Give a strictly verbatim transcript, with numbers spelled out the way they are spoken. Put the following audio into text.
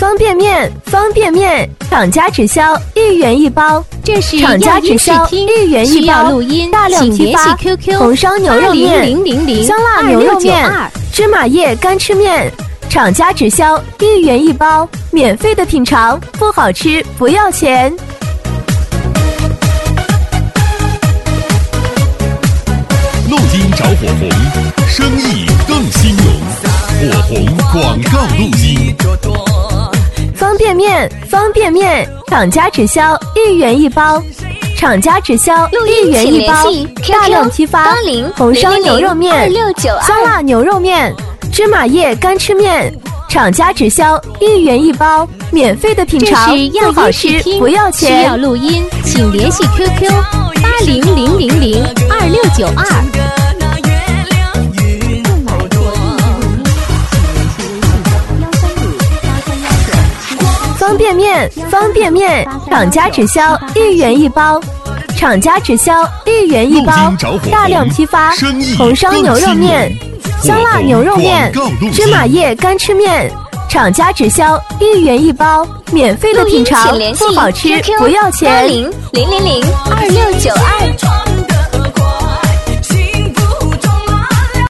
方便面，方便面，厂家只销一元一包。 这是厂家只销一元一包， 录音大量批发。 Q Q 红烧牛肉面、 零零零香辣牛肉面、芝麻叶干吃面，厂家只销一元一包，免费的品尝，不好吃不要钱。 路金找火红，生意更兴隆。火红广告路金。 方便面，方便面，厂家只销一元一包，厂家只销一元一包，大量批发。红烧牛肉面、香辣牛肉面、芝麻叶干吃面，厂家只销一元一包，免费的品尝，不好吃不要钱。 需要录音，请联系 Q Q 八零零零零二六九二。 方便面，方便面，厂家只销一元一包，厂家只销一元一包，大量批发。红烧牛肉面、香辣牛肉面、芝麻叶干吃面，厂家只销一元一包，免费的品尝，不好吃不要钱。 零零零零二六九二。